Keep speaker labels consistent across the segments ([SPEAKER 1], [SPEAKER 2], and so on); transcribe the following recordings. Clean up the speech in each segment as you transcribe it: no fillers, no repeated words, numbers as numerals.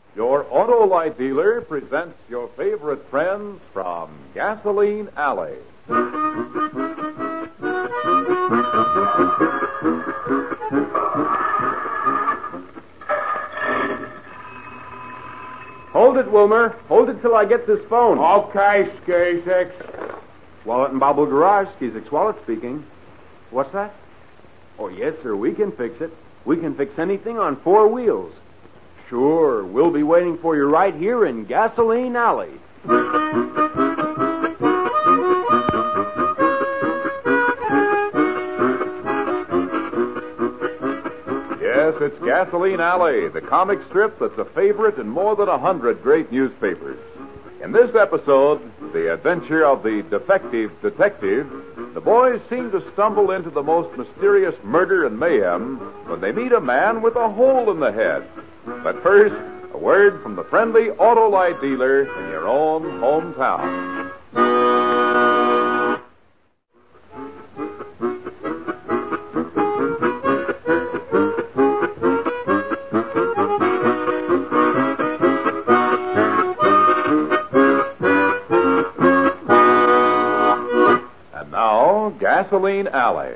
[SPEAKER 1] Your Auto Light dealer presents your favorite friends from Gasoline Alley.
[SPEAKER 2] Hold it, Wilmer. Hold it till I get this phone.
[SPEAKER 3] Okay, Skazix.
[SPEAKER 2] Wallet and Bobble Garage, Skizix Wallet speaking. What's that? Oh, yes, sir, we can fix it. We can fix anything on four wheels. Sure, we'll be waiting for you right here in Gasoline Alley.
[SPEAKER 1] Yes, it's Gasoline Alley, the comic strip that's a favorite in more than 100 great newspapers. In this episode, The Adventure of the Defective Detective, the boys seem to stumble into the most mysterious murder and mayhem when they meet a man with a hole in the head. But first, a word from the friendly Auto Light dealer in your own hometown. And now, Gasoline Alley.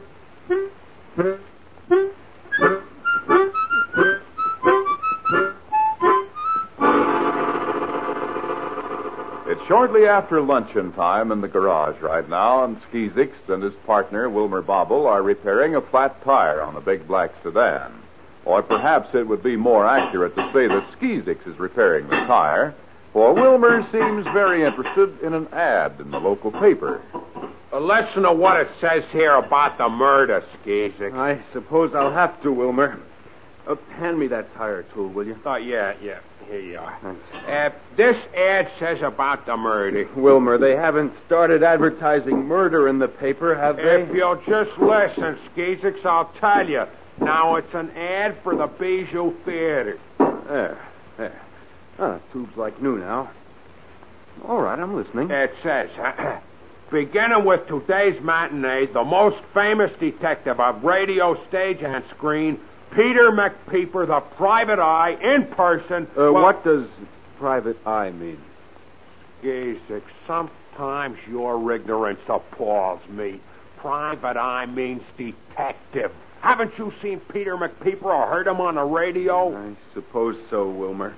[SPEAKER 1] It's shortly after luncheon time in the garage right now, and Skizix and his partner, Wilmer Bobble, are repairing a flat tire on a big black sedan. Or perhaps it would be more accurate to say that Skizix is repairing the tire, for Wilmer seems very interested in an ad in the local paper.
[SPEAKER 3] Listen to what it says here about the murder, Skazix.
[SPEAKER 2] I suppose I'll have to, Wilmer. Hand me that tire tool, will you?
[SPEAKER 3] Oh, yeah. Here you are.
[SPEAKER 2] Thanks.
[SPEAKER 3] This ad says about the murder.
[SPEAKER 2] Wilmer, they haven't started advertising murder in the paper, have they?
[SPEAKER 3] If you'll just listen, Skazix, I'll tell you. Now, it's an ad for the Bijou Theater.
[SPEAKER 2] There. Ah, tube's like new now. All right, I'm listening.
[SPEAKER 3] It says, beginning with today's matinee, the most famous detective of radio, stage, and screen, Peter McPeeper, the private eye, in person.
[SPEAKER 2] What does private eye mean?
[SPEAKER 3] Skazix, sometimes your ignorance appalls me. Private eye means detective. Haven't you seen Peter McPeeper or heard him on the radio?
[SPEAKER 2] I suppose so, Wilmer.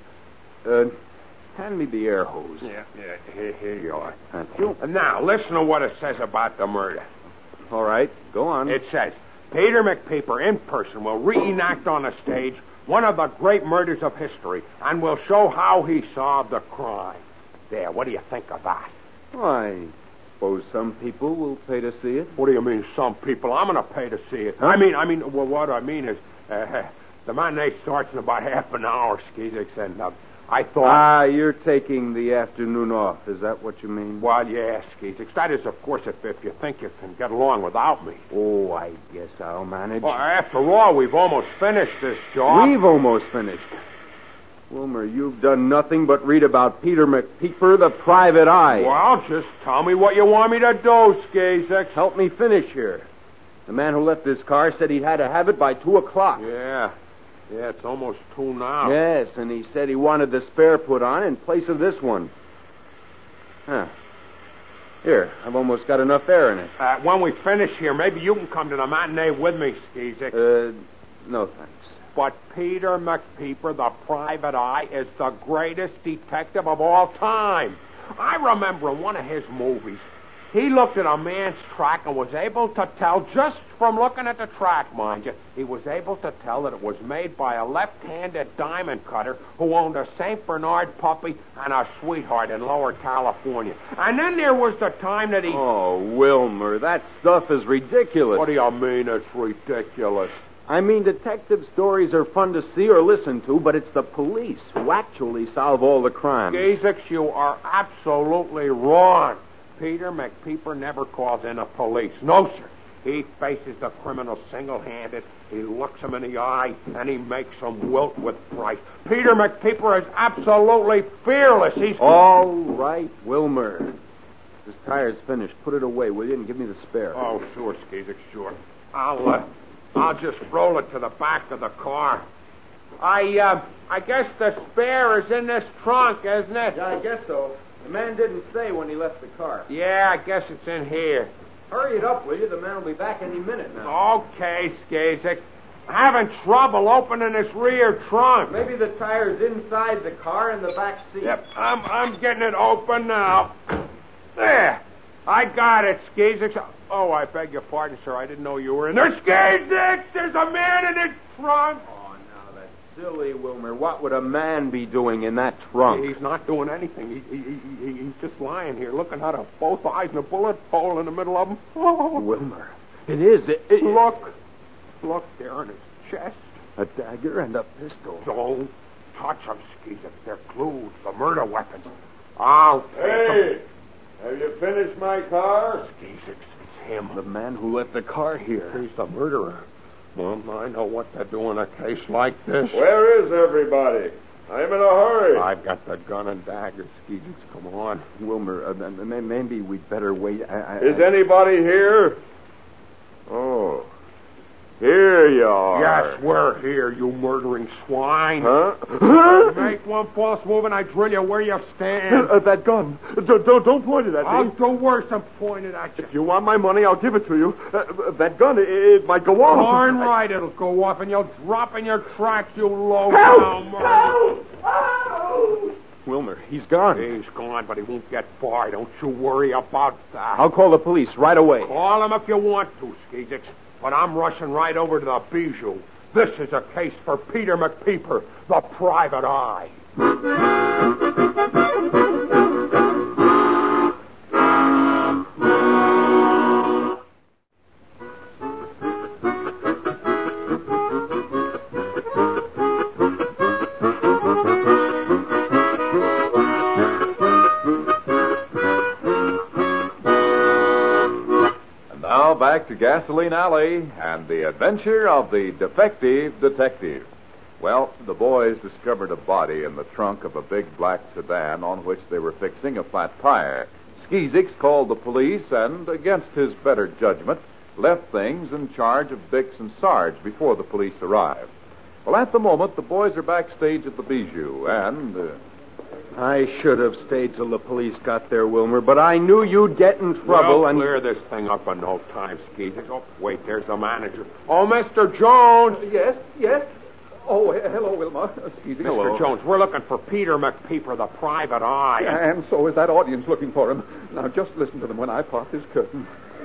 [SPEAKER 2] Hand me the air hose.
[SPEAKER 3] Yeah, here you are.
[SPEAKER 2] Thank you.
[SPEAKER 3] Now, listen to what it says about the murder.
[SPEAKER 2] All right, go on.
[SPEAKER 3] It says, Peter McPeeper in person will reenact on a stage one of the great murders of history and will show how he solved the crime. There, what do you think of that?
[SPEAKER 2] I suppose some people will pay to see it.
[SPEAKER 3] What do you mean, some people? I'm going to pay to see it.
[SPEAKER 2] Huh?
[SPEAKER 3] Well, what I mean is, the matinee starts in about half an hour, Skizix, and I thought...
[SPEAKER 2] you're taking the afternoon off. Is that what you mean?
[SPEAKER 3] Well, yes, Skizix. That is, of course, if you think you can get along without me.
[SPEAKER 2] Oh, I guess I'll manage.
[SPEAKER 3] Well, after all, we've almost finished this job.
[SPEAKER 2] We've almost finished. Wilmer, you've done nothing but read about Peter McPeeper, the private eye.
[SPEAKER 3] Well, just tell me what you want me to do, Skazix.
[SPEAKER 2] Help me finish here. The man who left this car said he had to have it by 2 o'clock.
[SPEAKER 3] Yeah, it's almost 2 now.
[SPEAKER 2] Yes, and he said he wanted the spare put on in place of this one. Here, I've almost got enough air in it.
[SPEAKER 3] When we finish here, maybe you can come to the matinee with me, Skizix.
[SPEAKER 2] No thanks.
[SPEAKER 3] But Peter McPeeper, the private eye, is the greatest detective of all time. I remember in one of his movies, he looked at a man's track and was able to tell, just from looking at the track, mind you, he was able to tell that it was made by a left-handed diamond cutter who owned a St. Bernard puppy and a sweetheart in Lower California. And then there was the time that he...
[SPEAKER 2] Oh, Wilmer, that stuff is ridiculous.
[SPEAKER 3] What do you mean it's ridiculous?
[SPEAKER 2] I mean, detective stories are fun to see or listen to, but it's the police who actually solve all the crimes.
[SPEAKER 3] Skazix, you are absolutely wrong. Peter McPeeper never calls in the police. No, sir. He faces the criminal single-handed. He looks him in the eye, and he makes him wilt with fright. Peter McPeeper is absolutely fearless. He's...
[SPEAKER 2] All right, Wilmer. This tire's finished. Put it away, will you, and give me the spare.
[SPEAKER 3] Oh, sure, Skazix, sure. I'll just roll it to the back of the car. I guess the spare is in this trunk, isn't it?
[SPEAKER 2] Yeah, I guess so. The man didn't say when he left the car.
[SPEAKER 3] Yeah, I guess it's in here.
[SPEAKER 2] Hurry it up, will you? The man will be back any minute now.
[SPEAKER 3] Okay, Skazik. Having trouble opening this rear trunk.
[SPEAKER 2] Maybe the tire's inside the car in the back seat.
[SPEAKER 3] Yep, I'm getting it open now. There. I got it, Skazik. Oh, I beg your pardon, sir. I didn't know you were in there. Skazik! There's a man in this trunk!
[SPEAKER 2] Oh, now that's silly, Wilmer. What would a man be doing in that trunk?
[SPEAKER 3] He's not doing anything. He's just lying here, looking out of both eyes and a bullet hole in the middle of him. Oh.
[SPEAKER 2] Wilmer, it is.
[SPEAKER 3] Look there in his chest.
[SPEAKER 2] A dagger and a pistol.
[SPEAKER 3] Don't touch them, Skeezer. They're clues, the murder weapons. I'll take them.
[SPEAKER 4] Have you finished my car?
[SPEAKER 3] Skeezer, it's him.
[SPEAKER 2] The man who left the car here.
[SPEAKER 3] He's the murderer. Well, I know what to do in a case like this.
[SPEAKER 4] Where is everybody? I'm in a hurry.
[SPEAKER 3] I've got the gun and dagger, Skeezer. Come on.
[SPEAKER 2] Wilmer, maybe we'd better wait.
[SPEAKER 4] Is anybody here? Oh. Here you are.
[SPEAKER 3] Yes, we're here, you murdering swine.
[SPEAKER 4] Huh?
[SPEAKER 3] Make one false move and I drill you where you stand.
[SPEAKER 4] That gun. Don't point it at me.
[SPEAKER 3] I'll do worse than point it at you.
[SPEAKER 4] If you want my money, I'll give it to you. That gun, it might go off.
[SPEAKER 3] Darn right it'll go off and you'll drop in your tracks, you low-down murderer.
[SPEAKER 4] Help!
[SPEAKER 2] Wilmer, he's gone.
[SPEAKER 3] He's gone, but he won't get far. Don't you worry about that.
[SPEAKER 2] I'll call the police right away.
[SPEAKER 3] Call him if you want to, Skeezix. But I'm rushing right over to the Bijou. This is a case for Peter McPeeper, the private eye.
[SPEAKER 1] Back to Gasoline Alley and the adventure of the defective detective. Well, the boys discovered a body in the trunk of a big black sedan on which they were fixing a flat tire. Skeezix called the police and, against his better judgment, left things in charge of Bix and Sarge before the police arrived. Well, at the moment, the boys are backstage at the Bijou and...
[SPEAKER 2] I should have stayed till the police got there, Wilmer, but I knew you'd get in trouble
[SPEAKER 3] We'll
[SPEAKER 2] and...
[SPEAKER 3] clear this thing up in no time, Skeezix. Oh, wait, there's the manager. Oh, Mr. Jones!
[SPEAKER 4] Yes? Oh, hello, Wilma. Skeezix.
[SPEAKER 3] Mr. Jones, we're looking for Peter McPeeper, the private eye.
[SPEAKER 4] And so is that audience looking for him. Now, just listen to them when I part this curtain.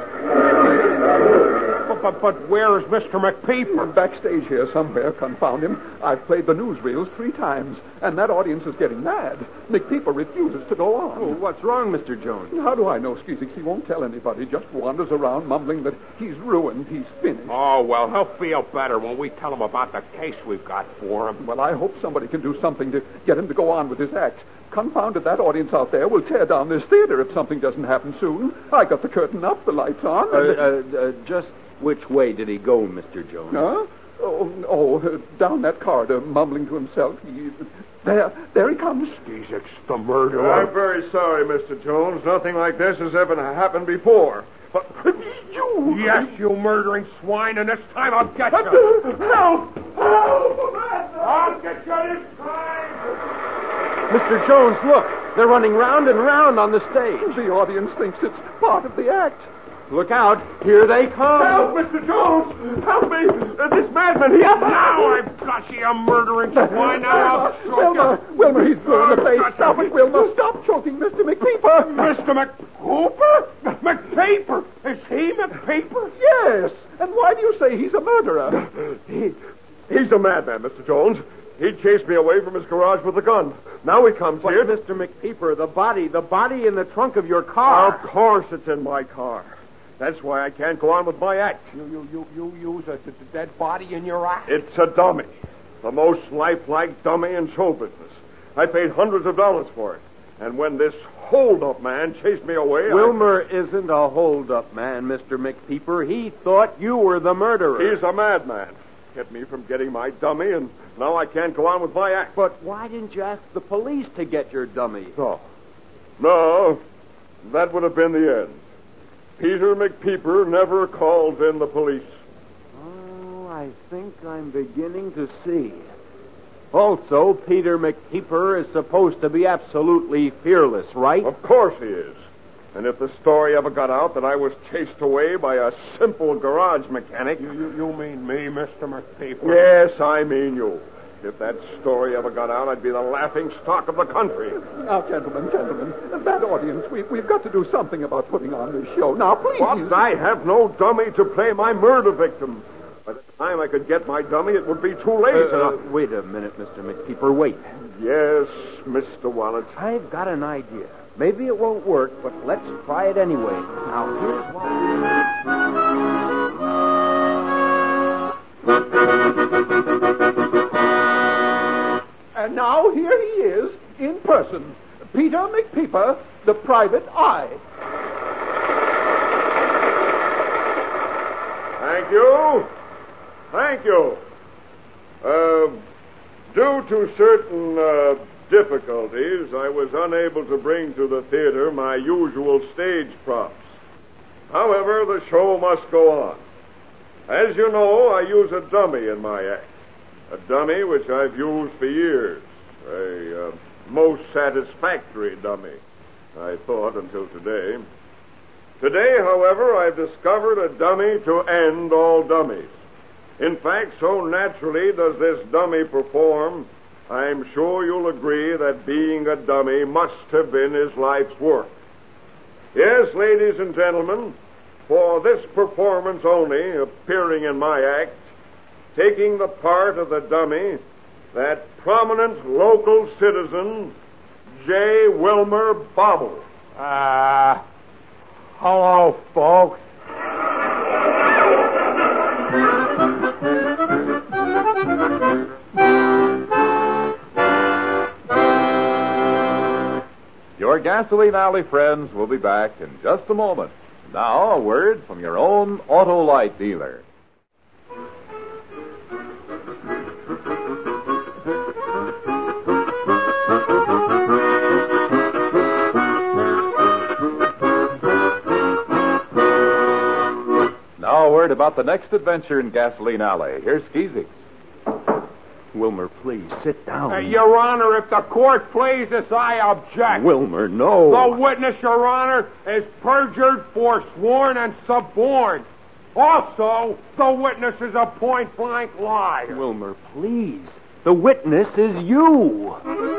[SPEAKER 3] But where is Mr. McPeeper?
[SPEAKER 4] Backstage here somewhere, confound him. I've played the newsreels 3 times, and that audience is getting mad. McPeeper refuses to go on.
[SPEAKER 2] Oh, what's wrong, Mr. Jones?
[SPEAKER 4] How do I know, Skeezix? He won't tell anybody. Just wanders around mumbling that he's ruined, he's finished.
[SPEAKER 3] Oh, well, he'll feel better when we tell him about the case we've got for him.
[SPEAKER 4] Well, I hope somebody can do something to get him to go on with his act. Confound it, that audience out there will tear down this theater if something doesn't happen soon. I got the curtain up, the lights on.
[SPEAKER 2] Just which way did he go, Mr. Jones?
[SPEAKER 4] Huh? Down that corridor, mumbling to himself. There he comes.
[SPEAKER 3] Skeezix, the murderer.
[SPEAKER 4] I'm very sorry, Mr. Jones. Nothing like this has ever happened before. But you...
[SPEAKER 3] Yes, you murdering swine, and this time I'll get you.
[SPEAKER 4] Help!
[SPEAKER 3] I'll get you this time.
[SPEAKER 2] Mr. Jones, look. They're running round and round on the stage.
[SPEAKER 4] The audience thinks it's part of the act.
[SPEAKER 2] Look out. Here they come.
[SPEAKER 4] Help, Mr. Jones! Help me! This madman, he...
[SPEAKER 3] Now I've got you, you murdering swine. Now I'll choke you.
[SPEAKER 4] Wilma, he's blue in the face. Stop it, Wilma. Stop choking Mr. McPeeper.
[SPEAKER 3] Mr. McPeeper? McPeeper? Is he McPeeper?
[SPEAKER 4] Yes. And why do you say he's a murderer?
[SPEAKER 5] He's a madman, Mr. Jones. He chased me away from his garage with a gun. Now he comes here.
[SPEAKER 2] Mr. McPeeper, the body in the trunk of your car.
[SPEAKER 5] Of course it's in my car. That's why I can't go on with my act.
[SPEAKER 3] You use a dead body in your act?
[SPEAKER 5] It's a dummy. The most lifelike dummy in show business. I paid hundreds of dollars for it. And when this hold-up man chased me away...
[SPEAKER 2] Wilmer isn't a hold-up man, Mr. McPeeper. He thought you were the murderer.
[SPEAKER 5] He's a madman. Kept me from getting my dummy, and now I can't go on with my act.
[SPEAKER 2] But why didn't you ask the police to get your dummy?
[SPEAKER 5] No, that would have been the end. Peter McPeeper never called in the police.
[SPEAKER 2] Oh, I think I'm beginning to see. Also, Peter McKeeper is supposed to be absolutely fearless, right?
[SPEAKER 5] Of course he is. And if the story ever got out that I was chased away by a simple garage mechanic...
[SPEAKER 3] You mean me, Mr. McPeeper?
[SPEAKER 5] Yes, I mean you. If that story ever got out, I'd be the laughing stock of the country.
[SPEAKER 4] Now, gentlemen, that audience, we've got to do something about putting on this show. Now, please.
[SPEAKER 5] But I have no dummy to play my murder victim. By the time I could get my dummy, it would be too late.
[SPEAKER 2] Wait a minute, Mr. McKeeper, wait.
[SPEAKER 5] Yes, Mr. Wallet.
[SPEAKER 2] I've got an idea. Maybe it won't work, but let's try it anyway. Now, here's what
[SPEAKER 4] And now here he is, in person. Peter McPeeper, the private eye.
[SPEAKER 5] Thank you. Due to certain difficulties, I was unable to bring to the theater my usual stage props. However, the show must go on. As you know, I use a dummy in my act. A dummy which I've used for years. A most satisfactory dummy, I thought, until today. Today, however, I've discovered a dummy to end all dummies. In fact, so naturally does this dummy perform, I'm sure you'll agree that being a dummy must have been his life's work. Yes, ladies and gentlemen, for this performance only, appearing in my act, taking the part of the dummy, that prominent local citizen, J. Wilmer Bobble.
[SPEAKER 3] Hello, folks.
[SPEAKER 1] Your Gasoline Alley friends will be back in just a moment. Now, a word from your own Autolite dealer. Now, a word about the next adventure in Gasoline Alley. Here's Skeezix.
[SPEAKER 2] Wilmer, please, sit down.
[SPEAKER 3] Your Honor, if the court pleases, I object.
[SPEAKER 2] Wilmer, no.
[SPEAKER 3] The witness, Your Honor, is perjured, forsworn, and suborned. Also, the witness is a point-blank liar.
[SPEAKER 2] Wilmer, please. The witness is you.